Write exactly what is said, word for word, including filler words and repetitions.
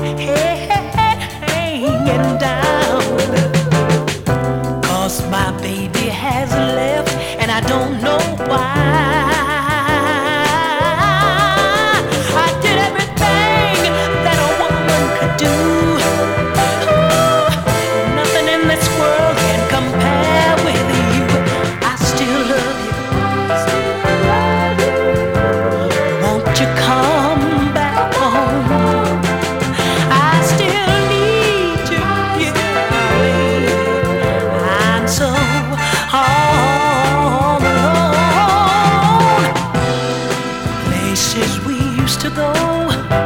hanging down. 'Cause my baby has left and I don't know why. I did everything that a woman could do. Ooh, nothing in this world can compare with you. I still love you. Won't you come back home? I still need you. I'm so all alone. Places we used to go,